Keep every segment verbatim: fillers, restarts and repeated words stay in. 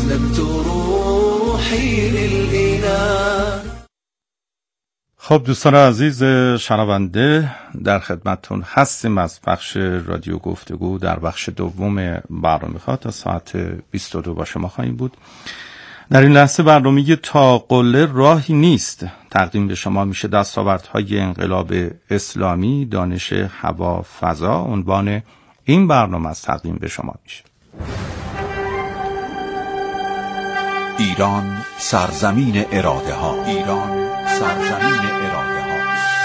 أسلمت روحي للإله. خب دوستان عزیز شنونده، در خدمتتون هستیم از بخش رادیو گفتگو در بخش دوم برنامه‌ها. تا ساعت بیست و دو با شما خواهیم بود. در این لحظه برنامه تا قله راهی نیست تقدیم به شما میشه. دستاوردهای انقلاب اسلامی، دانش هوا فضا عنوان این برنامه از تقدیم به شما میشه. ایران سرزمین اراده ها، ایران سرزمین اراده ها.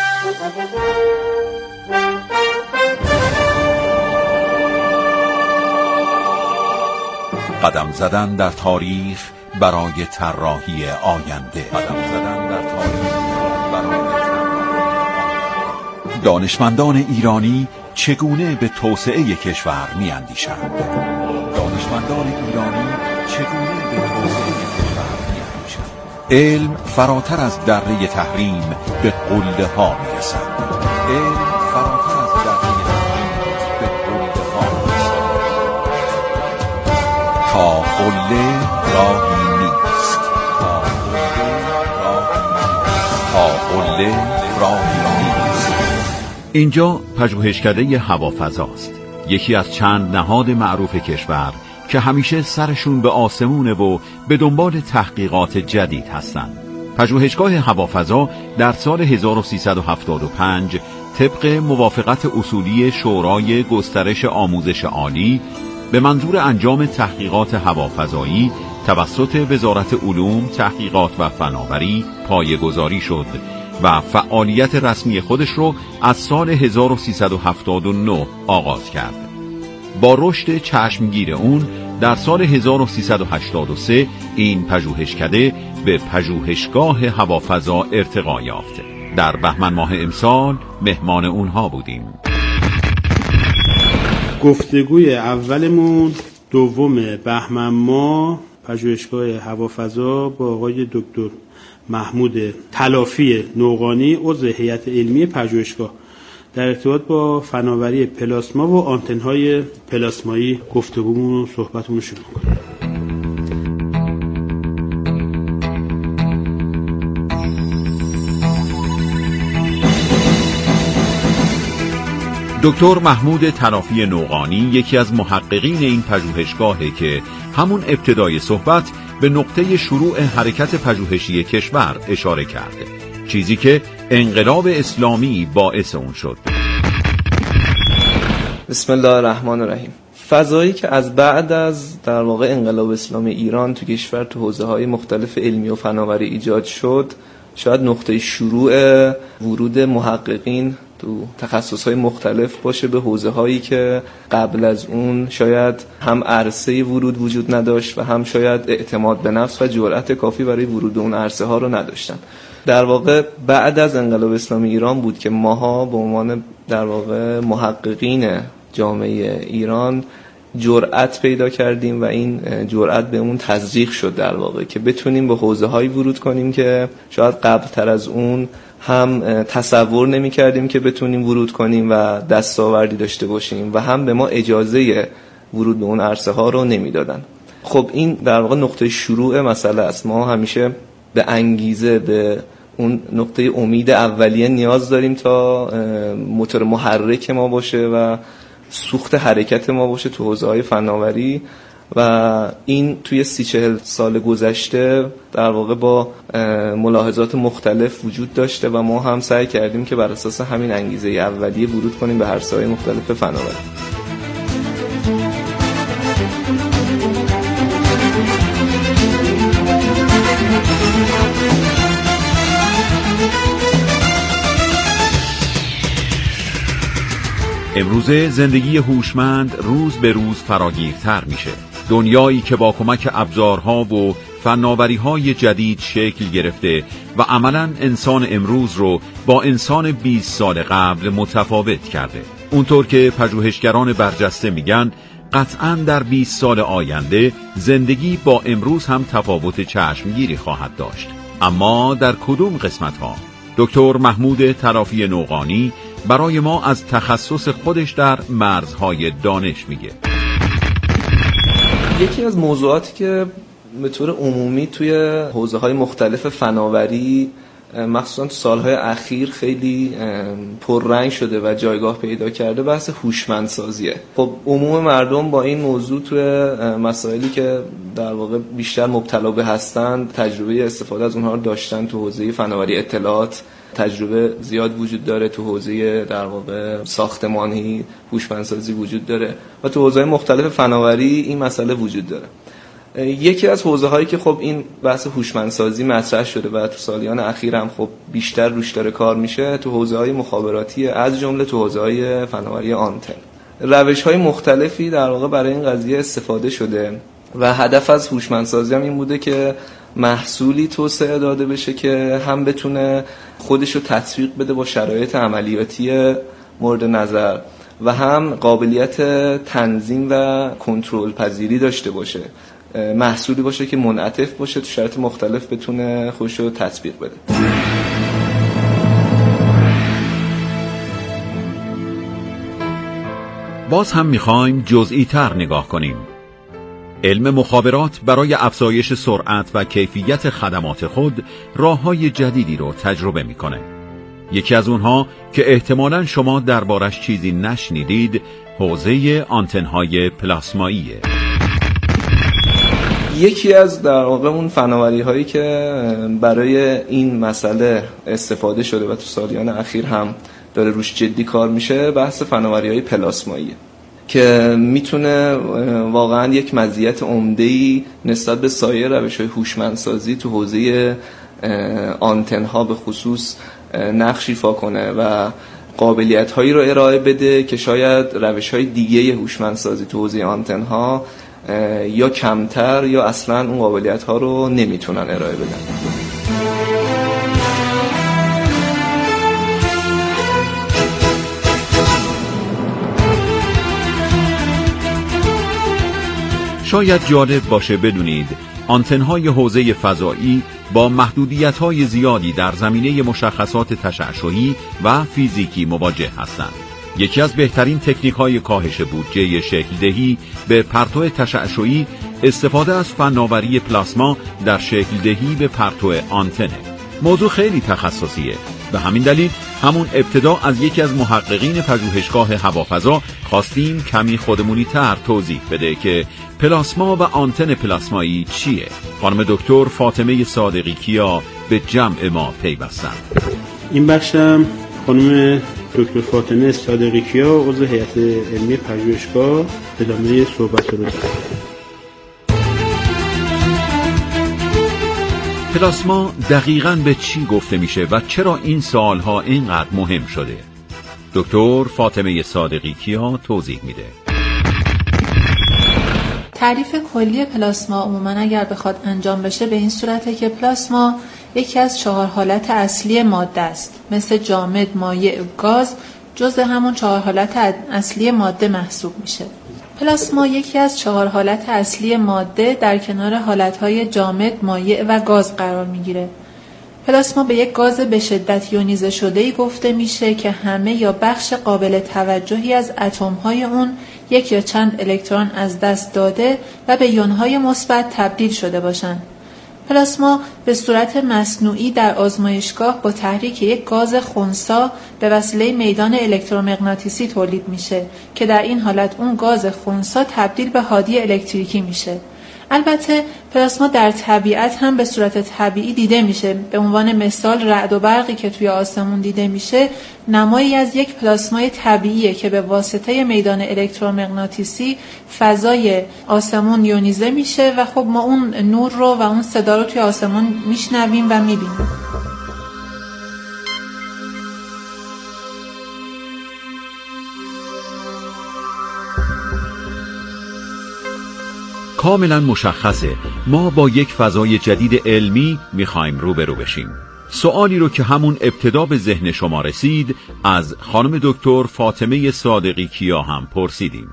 قدم زدن در تاریخ برای طراحی آینده، قدم زدن در تاریخ برای طراحی آینده. دانشمندان ایرانی چگونه به توسعه کشور می‌اندیشند؟ دانشمندان ایرانی چگونه به توسعه کشور می‌اندیشند؟ علم فراتر از دره تحریم به قله ها می‌رسد. علم فراتر از دره تحریم به قله ها می‌رسد. تا قله راهی نیست، تا قله راهی نیست، تا قله راهی نیست. اینجا پژوهشکده هوافضاست، یکی از چند نهاد معروف کشور که همیشه سرشون به آسمونه و به دنبال تحقیقات جدید هستند. پژوهشگاه هوافضا در سال هزار و سیصد و هفتاد و پنج طبق موافقت اصولی شورای گسترش آموزش عالی به منظور انجام تحقیقات هوافضایی توسط وزارت علوم، تحقیقات و فناوری پایه‌گذاری شد و فعالیت رسمی خودش رو از سال هزار و سیصد و هفتاد و نه آغاز کرد. با رشد چشمگیر اون در سال هزار و سیصد و هشتاد و سه این پژوهشکده به پژوهشگاه هوافضا ارتقا یافت. در بهمن ماه امسال مهمان اونها بودیم. گفتگوی اولمون دوم بهمن ماه پژوهشگاه هوافضا با آقای دکتر محمود تلافی نوقانی عضو هیئت علمی پژوهشگاه در ارتباط با فناوری پلاسما و آنتن‌های پلاسمایی گفتگومون و صحبتمون شروع کنیم. دکتر محمود تلافی نوقانی یکی از محققین این پژوهشگاهه که همون ابتدای صحبت به نقطه شروع حرکت پژوهشی کشور اشاره کرده، چیزی که انقلاب اسلامی باعث اون شد. بسم الله الرحمن الرحیم. فضایی که از بعد از در واقع انقلاب اسلامی ایران تو کشور تو حوزه‌های مختلف علمی و فناوری ایجاد شد، شاید نقطه شروع ورود محققین تو تخصصهای مختلف باشه به حوزه‌هایی که قبل از اون شاید هم عرصه ورود وجود نداشت و هم شاید اعتماد به نفس و جرأت کافی برای ورود به اون عرصه ها رو نداشتن. در واقع بعد از انقلاب اسلامی ایران بود که ماها به عنوان در واقع محققین جامعه ایران جرأت پیدا کردیم و این جرأت به اون تزریق شد در واقع که بتونیم به حوزه‌هایی ورود کنیم که شاید قبل تر از اون هم تصور نمی کردیم که بتونیم ورود کنیم و دستاوردی داشته باشیم و هم به ما اجازه ورود به اون عرصه ها رو نمی دادن. خب این در واقع نقطه شروع مسئله است. ما همیشه به انگیزه، به اون نقطه امید اولیه نیاز داریم تا موتور محرک ما باشه و سوخت حرکت ما باشه تو حوزه‌های فناوری و این توی سی چهل سال گذشته در واقع با ملاحظات مختلف وجود داشته و ما هم سعی کردیم که بر اساس همین انگیزه اولیه ورود کنیم به عرصه‌های مختلف فناوری. امروزه زندگی هوشمند روز به روز فراگیرتر میشه. دنیایی که با کمک ابزارها و فناوری‌های جدید شکل گرفته و عملاً انسان امروز رو با انسان بیست سال قبل متفاوت کرده. اونطور که پژوهشگران برجسته میگن قطعاً در بیست سال آینده زندگی با امروز هم تفاوت چشمگیری خواهد داشت. اما در کدوم قسمت‌ها؟ دکتر محمود تلافی نوقانی برای ما از تخصص خودش در مرزهای دانش میگه. یکی از موضوعاتی که به طور عمومی توی حوزه‌های مختلف فناوری مخصوصا تو سالهای اخیر خیلی پررنگ شده و جایگاه پیدا کرده بحث هوشمندسازیه. خب عموم مردم با این موضوع توی مسائلی که در واقع بیشتر مبتلا به هستند تجربه استفاده از اونها رو داشتن. تو حوزه فناوری اطلاعات تجربه زیاد وجود داره، تو حوزه در واقع ساختمانی هوشمندسازی وجود داره و تو حوزه‌های مختلف فناوری این مسئله وجود داره. یکی از حوزه‌هایی که خب این بحث هوشمندسازی مطرح شده و تو سالیان اخیر هم خب بیشتر روش داره کار میشه تو حوزه‌های مخابراتی، از جمله تو حوزه‌های فناوری آنتن. روش‌های مختلفی در واقع برای این قضیه استفاده شده و هدف از هوشمندسازی هم این بوده که محصولی توسعه داده بشه که هم بتونه خودش رو تطبیق بده با شرایط عملیاتی مورد نظر و هم قابلیت تنظیم و کنترل پذیری داشته باشه، محصولی باشه که منعطف باشه، تو شرایط مختلف بتونه خودش رو تطبیق بده. باز هم میخوایم جزئی تر نگاه کنیم. علم مخابرات برای افزایش سرعت و کیفیت خدمات خود راه‌های جدیدی رو تجربه میکنه. یکی از اونها که احتمالاً شما دربارش چیزی نشنیدید، حوزه آنتن‌های پلاسماییه. یکی از در واقع اون فناوری هایی که برای این مسئله استفاده شده و تو سالیان اخیر هم داره روش جدی کار میشه بحث فناوری های پلاسماییه که میتونه واقعا یک مزیت عمده‌ای نسبت به سایر روش‌های هوشمندسازی تو حوزه آنتن ها به خصوص نقش ایفا کنه و قابلیت هایی رو ارائه بده که شاید روش های دیگه هوشمندسازی تو حوزه آنتن ها یا کمتر یا اصلا اون قابلیت ها رو نمیتونن ارائه بدن. شاید جالب باشه بدونید آنتن‌های حوزه فضایی با محدودیت‌های زیادی در زمینه مشخصات تشعشعی و فیزیکی مواجه هستند. یکی از بهترین تکنیک‌های کاهش بودجه شکل‌دهی به پرتو تشعشعی استفاده از فناوری پلاسما در شکل‌دهی به پرتو آنتنه. موضوع خیلی تخصصیه. به همین دلیل همون ابتدا از یکی از محققین پژوهشگاه هوافضا خواستیم کمی خودمونی تر توضیح بده که پلاسما و آنتن پلاسمایی چیه. خانم دکتر فاطمه صادقی کیا به جمع ما پیوستند. این بخشم خانم دکتر فاطمه صادقی کیا عضو هیئت علمی پژوهشگاه ادامه صحبت رو دارد. پلاسما دقیقاً به چی گفته میشه و چرا این سوالها اینقدر مهم شده؟ دکتر فاطمه صادقی کیا توضیح میده. تعریف کلی پلاسما عموما اگر بخواد انجام بشه به این صورته که پلاسما یکی از چهار حالت اصلی ماده است. مثل جامد، مایع، گاز جزء همون چهار حالت اصلی ماده محسوب میشه. پلاسما یکی از چهار حالت اصلی ماده در کنار حالتهای جامد، مایع و گاز قرار میگیره. پلاسما به یک گاز به شدت یونیزه شده‌ای گفته میشه که همه یا بخش قابل توجهی از اتم‌های اون یک یا چند الکترون از دست داده و به یون‌های مثبت تبدیل شده باشند. پلاسما به صورت مصنوعی در آزمایشگاه با تحریک یک گاز خنثی به وسیله میدان الکترومغناطیسی تولید میشه که در این حالت اون گاز خنثی تبدیل به هادی الکتریکی میشه. البته پلاسما در طبیعت هم به صورت طبیعی دیده میشه. به عنوان مثال رعد و برقی که توی آسمون دیده میشه نمایی از یک پلاسمای طبیعیه که به واسطه میدان الکترومغناطیسی فضای آسمون یونیزه میشه و خب ما اون نور رو و اون صدا رو توی آسمون میشنویم و میبینیم. کاملا مشخصه ما با یک فضای جدید علمی میخوایم روبرو بشیم. سوالی رو که همون ابتدا به ذهن شما رسید از خانم دکتر فاطمه صادقی کیا هم پرسیدیم.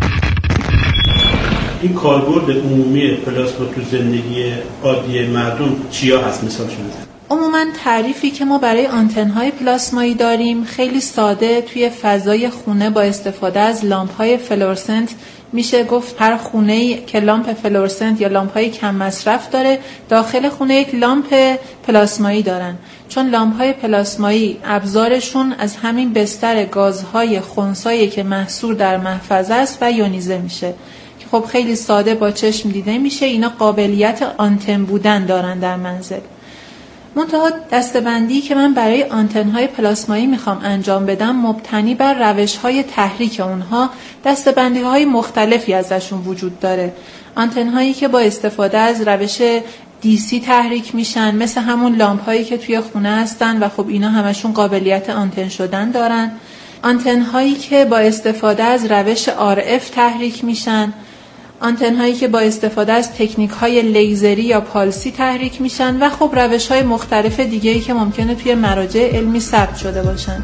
این کاربرد عمومی پلاسما تو زندگی عادی مردم چیا هست؟ مثال شده. عموما تعریفی که ما برای آنتن‌های پلاسمایی داریم خیلی ساده توی فضای خونه با استفاده از لامپ‌های فلورسنت میشه گفت هر خونه‌ای که لامپ فلورسنت یا لامپ‌های کم مصرف داره داخل خونه یک لامپ پلاسمایی دارن، چون لامپ‌های پلاسمایی ابزارشون از همین بستر گازهای خنثایی که محصور در محفظه است و یونیزه میشه که خب خیلی ساده با چشم دیده میشه. اینا قابلیت آنتن بودن دارن در منزل. منتها دسته‌بندی که من برای آنتن‌های پلاسمایی میخوام انجام بدم مبتنی بر روش‌های تحریک اونها دسته‌بندی‌های مختلفی ازشون وجود داره. آنتن‌هایی که با استفاده از روش دی سی تحریک میشن، مثل همون لامپ‌هایی که توی خونه هستن و خب اینا همشون قابلیت آنتن شدن دارن. آنتن‌هایی که با استفاده از روش آر اف تحریک میشن، آنتن‌هایی که با استفاده از تکنیک‌های لیزری یا پالسی تحریک میشن و خب روش‌های مختلف دیگه‌ای که ممکنه توی مراجع علمی ثبت شده باشن.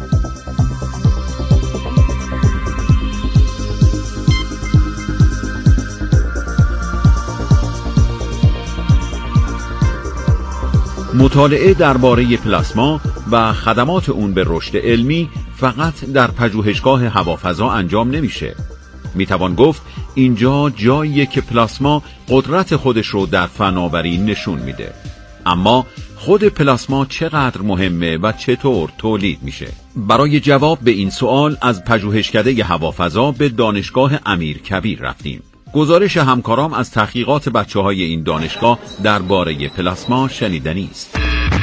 مطالعه درباره پلاسما و خدمات اون به رشد علمی فقط در پژوهشگاه هوافضا انجام نمیشه. میتوان گفت اینجا جاییه که پلاسما قدرت خودش رو در فناوری نشون میده. اما خود پلاسما چقدر مهمه و چطور تولید میشه؟ برای جواب به این سوال از پژوهشکده هوافضا به دانشگاه امیرکبیر رفتیم. گزارش همکارام از تحقیقات بچه‌های این دانشگاه درباره پلاسما شنیدنی است.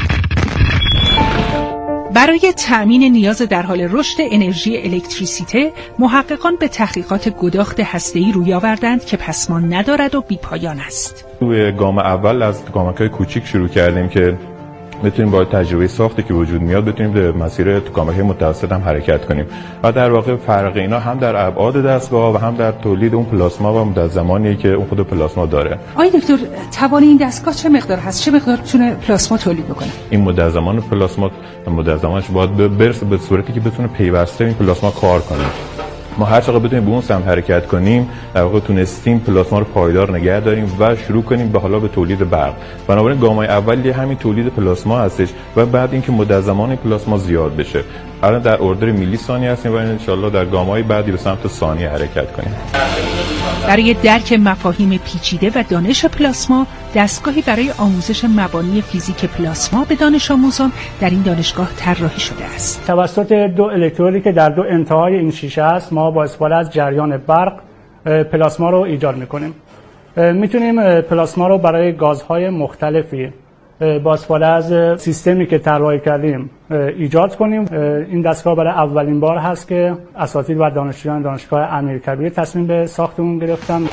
برای تأمین نیاز در حال رشد انرژی الکتریسیته، محققان به تحقیقات گداخت هسته‌ای روی آوردند که پسمان ندارد و بی‌پایان است. توی گام اول از گامک‌های کوچیک شروع کردیم که بتونیم با تجربه ساختی که وجود میاد بتونیم به مسیر گام‌های متوسط هم حرکت کنیم و در واقع فرق اینا هم در ابعاد دستگاه و هم در تولید اون پلاسما و مدت زمانی که اون خود پلاسما داره. آقای دکتر، توان این دستگاه چه مقدار هست؟ چه مقدار میتونه پلاسما تولید بکنه؟ این مدت زمان پلاسما مدت زمانش باید برسه به صورتی که بتونه پیوسته این پلاسما کار کنه. ما هر چقدر بتونیم به اون سمت حرکت کنیم در واقع تونستیم پلاسما رو پایدار نگه داریم و شروع کنیم به حالا به تولید برق. بنابراین گام‌های اولی همین تولید پلاسما هستش و بعد اینکه مدت زمان پلاسما زیاد بشه. الان در اردر میلی ثانیه هستیم و ان شاءالله در گام‌های بعدی به سمت ثانیه حرکت کنیم. برای درک مفاهیم پیچیده و دانش پلاسما، دستگاهی برای آموزش مبانی فیزیک پلاسما به دانش آموزان در این دانشگاه طراحی شده است. توسط دو الکترودی که در دو انتهای این شیشه است، ما با استفاده از جریان برق پلاسما رو ایجاد می‌کنیم. میتونیم پلاسما رو برای گازهای مختلفی با استفاده از سیستمی که طراحی کردیم ایجاد کنیم. این دستگاه برای اولین بار هست که اساتید و دانشجویان دانشگاه امیرکبیر تصمیم به ساخت اون گرفتن.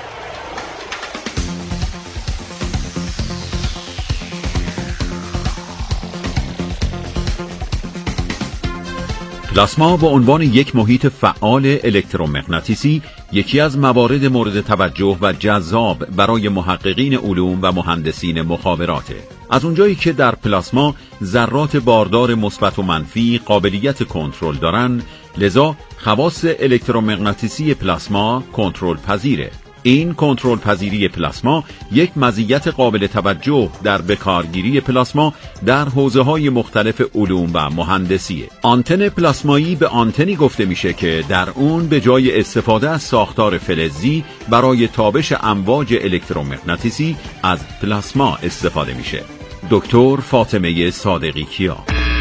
پلاسما به عنوان یک محیط فعال الکترومغناطیسی یکی از موارد مورد توجه و جذاب برای محققین علوم و مهندسین مخابراته. از اونجایی که در پلاسما ذرات باردار مثبت و منفی قابلیت کنترل دارن، لذا خواص الکترومغناطیسی پلاسما کنترل پذیره. این کنترل پذیری پلاسما یک مزیت قابل توجه در بکارگیری پلاسما در حوزه‌های مختلف علوم و مهندسیه. آنتن پلاسمایی به آنتنی گفته میشه که در اون به جای استفاده از ساختار فلزی برای تابش امواج الکترومغناطیسی از پلاسما استفاده میشه. دکتر فاطمه صادقی کیا.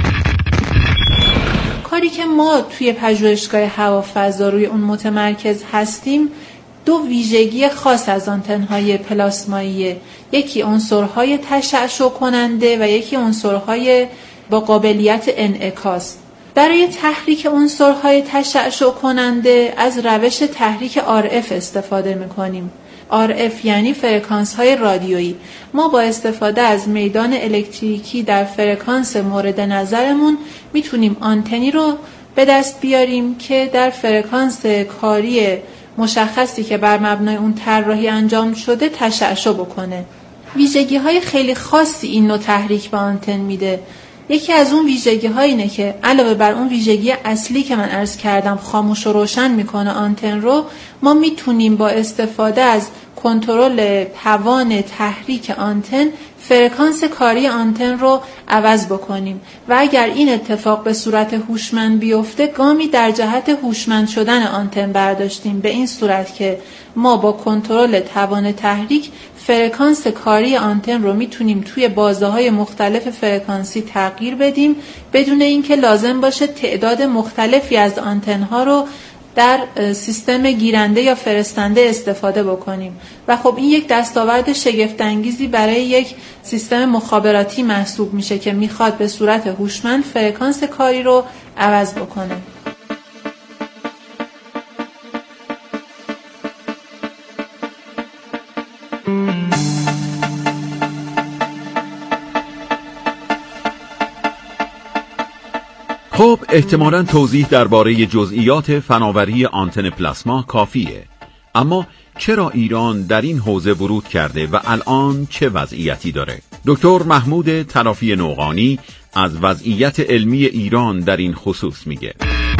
کاری که ما توی پژوهشگاه هوافضا روی اون متمرکز هستیم دو ویژگی خاص از آنتن‌های پلاسمایی، یکی عنصرهای تشعشع کننده و یکی عنصرهای با قابلیت انعکاس. برای تحریک عنصرهای تشعشع کننده از روش تحریک آر اف استفاده می‌کنیم. آر اف یعنی فرکانس‌های رادیویی. ما با استفاده از میدان الکتریکی در فرکانس مورد نظرمون میتونیم آنتنی رو به دست بیاریم که در فرکانس کاری مشخصی که بر مبنای اون طراحی انجام شده تشعشع بکنه. ویژگی‌های خیلی خاصی این نوع تحریک به آنتن میده. یکی از اون ویژگی‌ها اینه که علاوه بر اون ویژگی اصلی که من عرض کردم خاموش و روشن میکنه آنتن رو، ما میتونیم با استفاده از کنترل توان تحریک آنتن فرکانس کاری آنتن رو عوض بکنیم و اگر این اتفاق به صورت هوشمند بیفته گامی در جهت هوشمند شدن آنتن برداشتیم، به این صورت که ما با کنترل توان تحریک فرکانس کاری آنتن رو میتونیم توی بازه‌های مختلف فرکانسی تغییر بدیم بدون اینکه لازم باشه تعداد مختلفی از آنتن‌ها رو در سیستم گیرنده یا فرستنده استفاده بکنیم و خب این یک دستاورد شگفت‌انگیزی برای یک سیستم مخابراتی محسوب میشه که میخواد به صورت هوشمند فرکانس کاری رو عوض بکنه. خب احتمالاً توضیح درباره جزئیات فناوری آنتن پلاسما کافیه، اما چرا ایران در این حوزه ورود کرده و الان چه وضعیتی داره؟ دکتر محمود تلافی نوقانی از وضعیت علمی ایران در این خصوص میگه.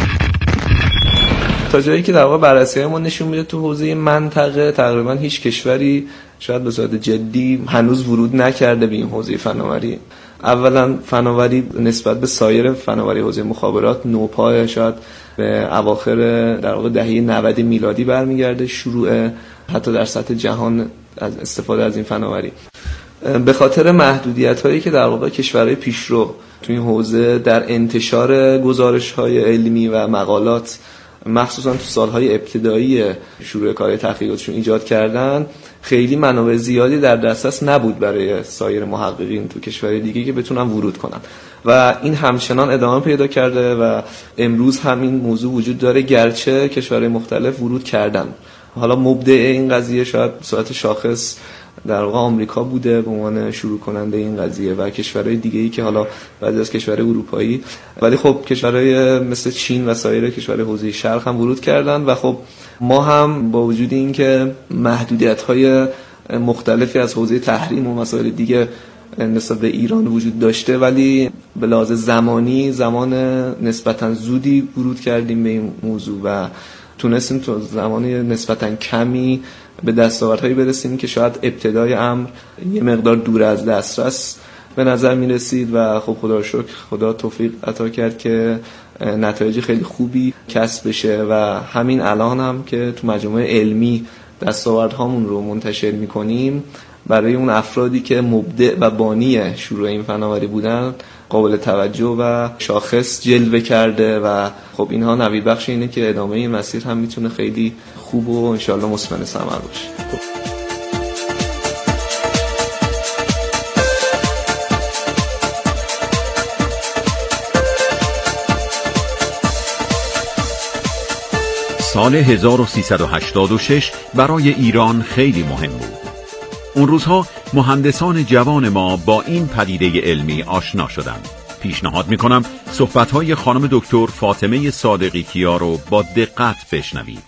تا جایی که در واقع بررسی‌های ما نشون میده تو حوزه منطقه تقریبا هیچ کشوری شاید به صورت جدی هنوز ورود نکرده به این حوزه فناوری. اولا فناوری نسبت به سایر فناوری حوزه مخابرات نوپای، شاید به اواخر در واقع دهه نود میلادی برمیگرده شروع حتی در سطح جهان از استفاده از این فناوری. به خاطر محدودیت‌هایی که در واقع کشورهای پیشرو توی این حوزه در انتشار گزارش‌های علمی و مقالات مخصوصا تو سالهای ابتدایی شروع کار تحقیقاتشون ایجاد کردن، خیلی منابع زیادی در دسترس نبود برای سایر محققین تو کشورهای دیگه که بتونن ورود کنن و این همچنان ادامه پیدا کرده و امروز همین موضوع وجود داره، گرچه کشورهای مختلف ورود کردن. حالا مبدع این قضیه شاید به صورت شاخص در واقع آمریکا بوده به عنوان شروع کننده این قضیه و کشورهای دیگه‌ای که حالا بعضی از کشورهای اروپایی، ولی خب کشورهای مثل چین و سایر کشورهای حوزه شرق هم ورود کردن و خب ما هم با وجود اینکه محدودیت‌های مختلفی از حوزه تحریم و مسائل دیگه نسبت به ایران وجود داشته، ولی به لحاظ زمانی زمان نسبتاً زودی ورود کردیم به این موضوع و تونستیم تو زمانی نسبتاً کمی به دستاوردهایی برسیم که شاید ابتدای امر یه مقدار دور از دسترس به نظر می رسید و خب خدا رو شکر خدا توفیق عطا کرد که نتایج خیلی خوبی کسب بشه و همین الان هم که تو مجامع علمی دستاوردهامون رو منتشر می کنیم برای اون افرادی که مبدع و بانی شروع این فناوری بودن قابل توجه و شاخص جلوه کرده و خب اینها نوید بخش اینه که ادامه این مسیر هم میتونه خیلی خوب و انشالله مثمر ثمر باشه. سال هزار و سیصد و هشتاد و شش برای ایران خیلی مهم بود. اون روزها مهندسان جوان ما با این پدیده علمی آشنا شدند. پیشنهاد میکنم صحبت‌های خانم دکتر فاطمه صادقی کیا رو با دقت بشنوید.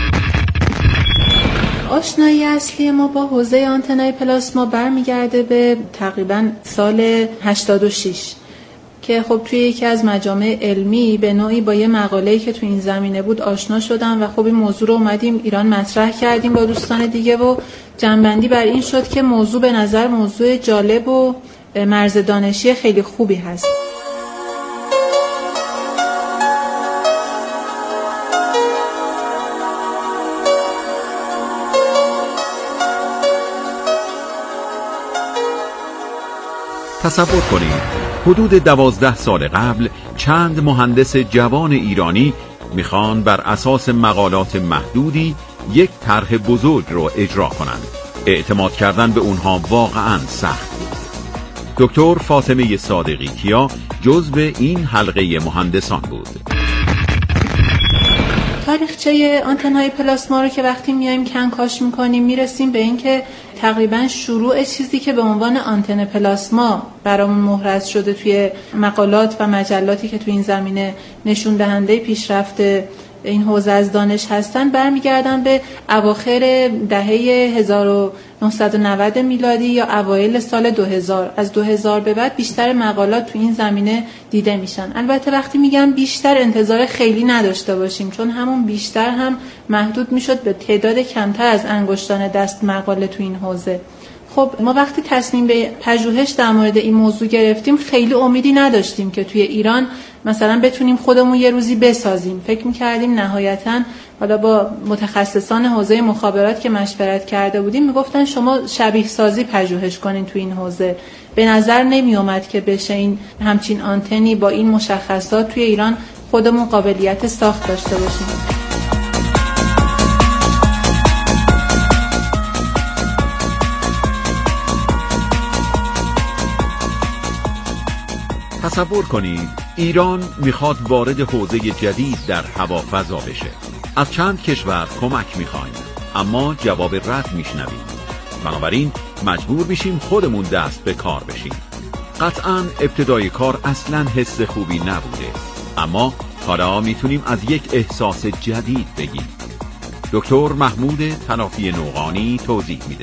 آشنایی اصلی ما با حوزه آنتنای پلاسما برمیگرده به تقریباً سال هشتاد و شش که خب توی یکی از مجامع علمی به نوعی با یه مقاله‌ای که تو این زمینه بود آشنا شدم و خب این موضوع رو اومدیم ایران مطرح کردیم با دوستان دیگه و جنبندی بر این شد که موضوع به نظر موضوع جالب و مرز دانشی خیلی خوبی هست. تصور کنید حدود دوازده سال قبل چند مهندس جوان ایرانی میخوان بر اساس مقالات محدودی یک طرح بزرگ رو اجرا کنند. اعتماد کردن به اونها واقعاً سخت بود. دکتر فاطمه صادقی کیا جزو این حلقه مهندسان بود. تاریخچه آنتن‌های پلاسما رو که وقتی میایم کنکاش میکنیم میرسیم به این که تقریبا شروع چیزی که به عنوان آنتن پلاسما برامون محرز شده توی مقالات و مجلاتی که توی این زمینه نشون دهنده پیشرفت این حوزه از دانش هستن برمیگردن به اواخر دهه هزار و نهصد و نود میلادی یا اوایل سال دو هزار. از دو هزار به بعد بیشتر مقالات تو این زمینه دیده میشن. البته وقتی میگم بیشتر انتظار خیلی نداشته باشیم، چون همون بیشتر هم محدود میشد به تعداد کمتر از انگشتان دست مقاله تو این حوزه. خب ما وقتی تصمیم به پژوهش در مورد این موضوع گرفتیم خیلی امیدی نداشتیم که توی ایران مثلا بتونیم خودمون یه روزی بسازیم. فکر می‌کردیم نهایتاً حالا با متخصصان حوزه مخابرات که مشورت کرده بودیم میگفتن شما شبیه سازی پژوهش کنین تو این حوزه. به نظر نمی اومد که بشه این همچین آنتنی با این مشخصات توی ایران خودمون قابلیت ساخت داشته باشیم. تصور کنید ایران میخواد وارد حوزه جدید در هوافضا بشه. از چند کشور کمک میخوایم اما جواب رد میشنویم. بنابراین مجبور میشیم خودمون دست به کار بشیم. قطعاً ابتدای کار اصلاً حس خوبی نبوده، اما حالا میتونیم از یک احساس جدید بگیم. دکتر محمود تلافی نوقانی توضیح میده.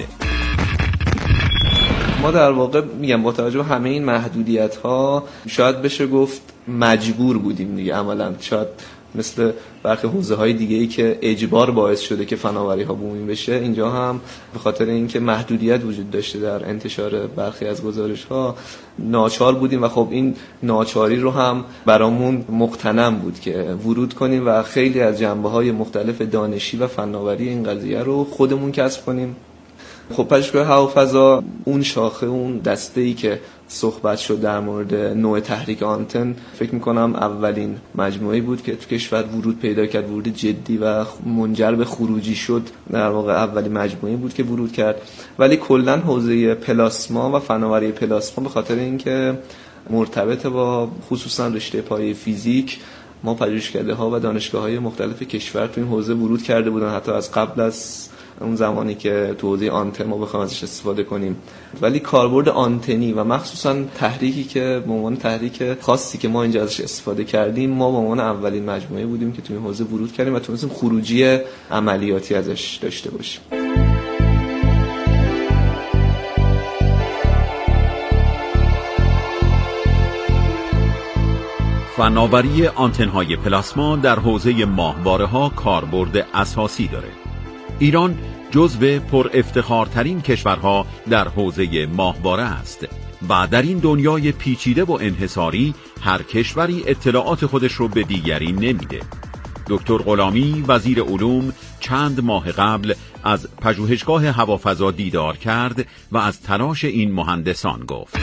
ما در واقع میگم با توجه به همه این محدودیت ها شاید بشه گفت مجبور بودیم دیگه عملاً. شاید مثل برخی حوزه های دیگه ای که اجبار باعث شده که فناوری ها بومی بشه، اینجا هم به خاطر اینکه محدودیت وجود داشته در انتشار برخی از گزارش ها ناچار بودیم و خب این ناچاری رو هم برامون مقتنم بود که ورود کنیم و خیلی از جنبه های مختلف دانشی و فناوری این قضیه رو خودمون کسب کنیم. خب پژوهشگاه هوافضا اون شاخه، اون دسته‌ای که صحبت شد در مورد نوع تحریک آنتن، فکر میکنم اولین مجموعه‌ای بود که تو کشور ورود پیدا کرد، ورود جدی و منجر به خروجی شد. در واقع اولین مجموعه‌ای بود که ورود کرد. ولی کلاً حوزه پلاسما و فناوری پلاسما به خاطر اینکه مرتبط با خصوصاً رشته پایه فیزیک، ما پژوهشکده‌ها و دانشگاه‌های مختلف کشور تو این حوزه ورود کرده بودن، حتی از قبل از اون زمانی که تو حوزه آنتن ما بخوایم ازش استفاده کنیم. ولی کاربرد آنتنی و مخصوصا تحریکی که به عنوان تحریک خاصی که ما اینجا ازش استفاده کردیم، ما به عنوان اولین مجموعه بودیم که تو این حوزه ورود کردیم و تونستیم خروجی عملیاتی ازش داشته باشیم. فناوری آنتن‌های پلاسما در حوزه ماهواره‌ها کاربرد اساسی داره. ایران جزو پر افتخارترین کشورها در حوزه ماهواره است و در این دنیای پیچیده و انحصاری هر کشوری اطلاعات خودش رو به دیگری نمیده. دکتر غلامی وزیر علوم چند ماه قبل از پژوهشگاه هوافضا دیدار کرد و از تلاش این مهندسان گفت.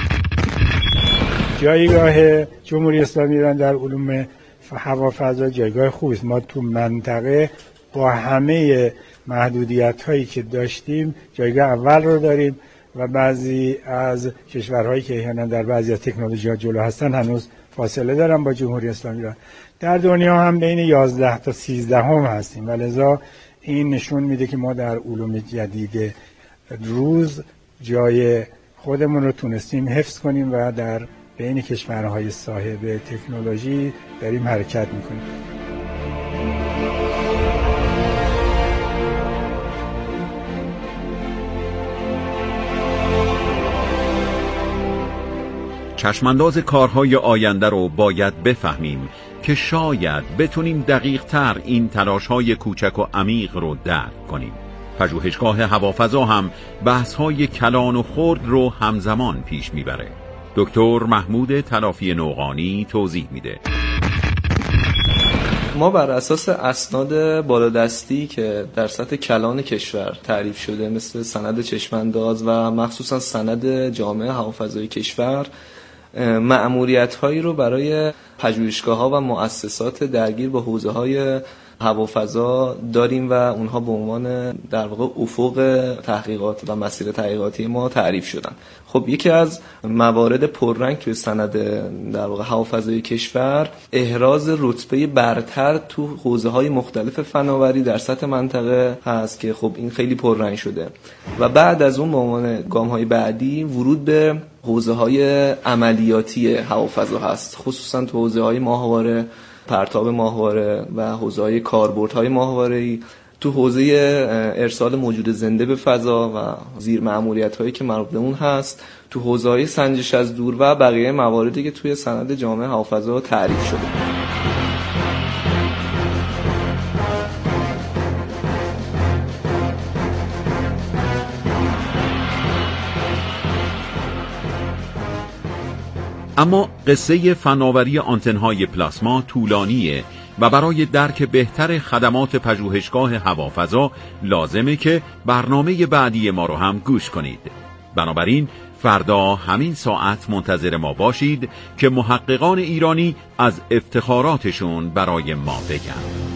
جایگاه جمهوری اسلامی ایران در علوم هوافضا جایگاه خوبی است. ما تو منطقه با همه محدودیت هایی که داشتیم جایگاه اول رو داریم و بعضی از کشورهایی که احیانا در بعضی از تکنولوژی ها جلو هستن هنوز فاصله دارن با جمهوری اسلامی ایران. در دنیا هم بین یازده تا سیزده هم هستیم و لذا این نشون میده که ما در علوم جدید روز جای خودمون رو تونستیم حفظ کنیم و در بین کشورهای صاحب تکنولوژی داریم حرکت میکنیم. چشمانداز کارهای آینده رو باید بفهمیم که شاید بتونیم دقیق تر این تلاشهای کوچک و عمیق رو درک کنیم. پژوهشگاه هوافضا هم بحثهای کلان و خرد رو همزمان پیش میبره. دکتر محمود تلافی نوقانی توضیح میده. ما بر اساس اسناد بالادستی که در سطح کلان کشور تعریف شده، مثل سند چشمانداز و مخصوصا سند جامعه هوافضای کشور، مأموریت هایی رو برای پژوهشگاه ها و مؤسسات درگیر با حوزه های هوافضا داریم و اونها به عنوان در واقع افق تحقیقات و مسیر تحقیقاتی ما تعریف شدن. خب یکی از موارد پررنگ توی سند در واقع هوافضای کشور احراز رتبه برتر تو حوزه های مختلف فناوری در سطح منطقه هست که خب این خیلی پررنگ شده و بعد از اون به عنوان گام های بعدی ورود به حوزه های عملیاتی هوافضا هست، خصوصا تو حوزه های ماهواره پرتاب ماهواره و حوزه‌های کاربردهای ماهواره‌ای، تو حوزه ارسال موجود زنده به فضا و زیر مأموریت‌هایی که مربوط به اون هست، تو حوزه‌های سنجش از دور و بقیه مواردی که توی سند جامع هوافضا تعریف شده. اما قصه فناوری آنتن‌های پلاسما طولانیه و برای درک بهتر خدمات پژوهشگاه هوافضا لازمه که برنامه بعدی ما رو هم گوش کنید. بنابراین فردا همین ساعت منتظر ما باشید که محققان ایرانی از افتخاراتشون برای ما بگن.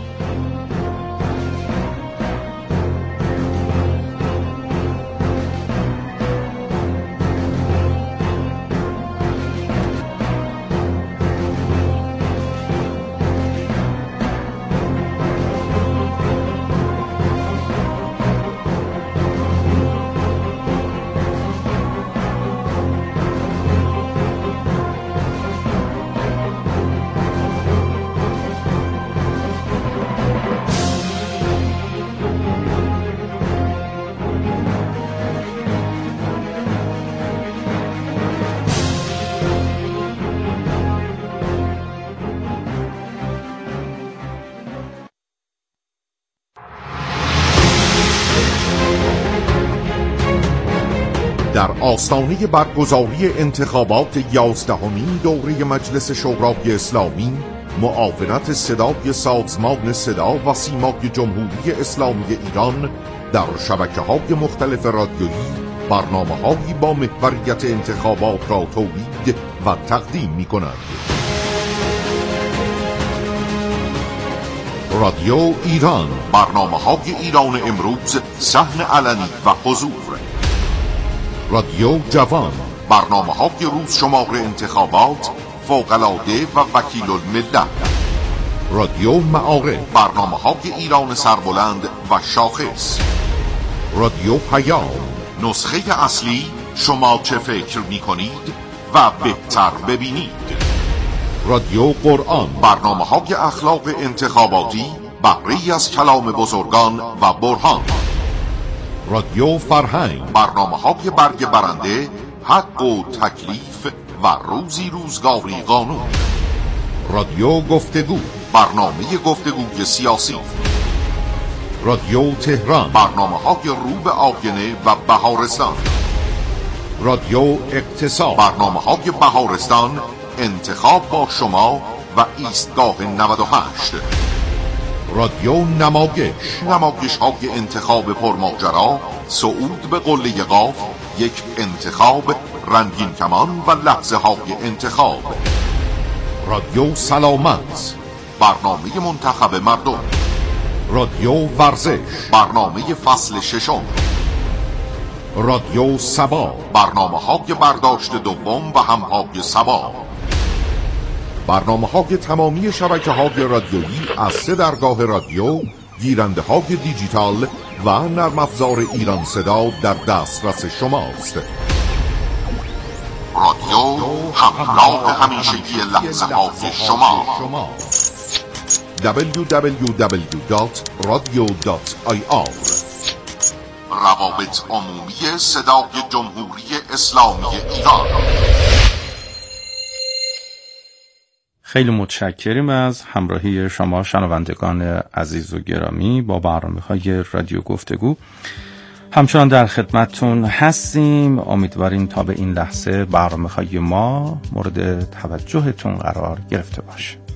در آستانه برگزاری انتخابات یازدهمین دوره مجلس شورای اسلامی، معاونت صدای سازمان صدا و سیمای جمهوری اسلامی ایران در شبکه‌های مختلف رادیویی برنامه‌هایی با محوریت انتخابات را تولید و تقدیم می‌کند. رادیو ایران، برنامه‌های ایران امروز، صحن علنی و حضور. رادیو جوان، برنامه‌های روز شمار انتخابات، فوق‌العاده و وکیل الملت. رادیو معارف، برنامه‌های ایران سربلند و شاخص. رادیو پیام، نسخه اصلی شما چه فکر می‌کنید و بهتر ببینید. رادیو قرآن، برنامه‌های اخلاق انتخاباتی، بهره‌ای از کلام بزرگان و برهان. رادیو فرهنگ، برنامه‌های برگ برنده، حق و تکلیف و روزی روزگاری قانون. رادیو گفتگو، برنامه گفتگوی سیاسی. رادیو تهران، برنامه‌های رو به آینه و بهارستان. رادیو اقتصاد، برنامه‌های بهارستان، انتخاب با شما و ایستگاه نود و هشت. رادیو نمایش، نمایش های انتخاب پرماجرا، صعود به قله قاف، یک انتخاب، رنگین کمان و لحظه های انتخاب. رادیو سلامت، برنامه منتخب مردم. رادیو ورزش، برنامه فصل ششم. رادیو سبا، برنامه های برداشت دوم و همهای سبا. برنامه های تمامی شبکه های رادیویی از سه درگاه رادیو، گیرنده های دیجیتال و نرم افزار ایران صدا در دسترس شماست. رادیو همراه همیشگی لحظه های شما. دبلیو دبلیو دبلیو دات رادیو دات آی آر. روابط عمومی صدای جمهوری اسلامی ایران. خیلی متشکریم از همراهی شما شنوندگان عزیز و گرامی با برنامه‌های رادیو گفتگو. همچنان در خدمتتون هستیم. امیدواریم تا به این لحظه برنامه‌های ما مورد توجهتون قرار گرفته باشه.